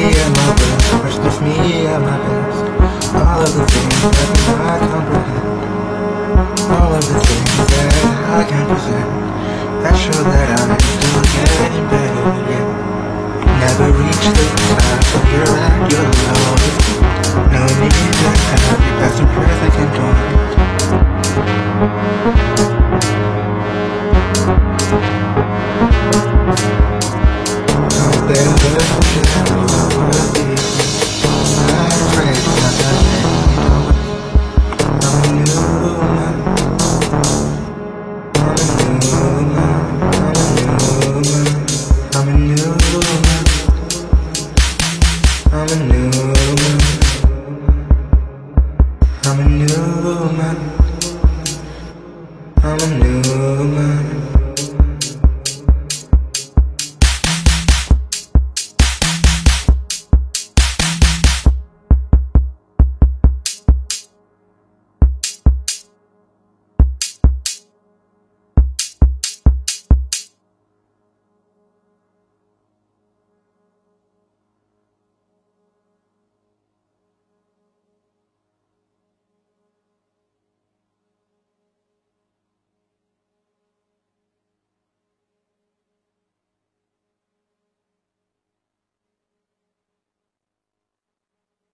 at my best, questions me at my best. All of the things that I comprehend, all of the things that I can present, that show that I'm still getting better, yeah. Never reach the top, so you're at your lowest. No need to have your past and present conjoined. There's a shadow over the deep. I'm not afraid, I'm not ashamed. I'm a new man. I'm a new man.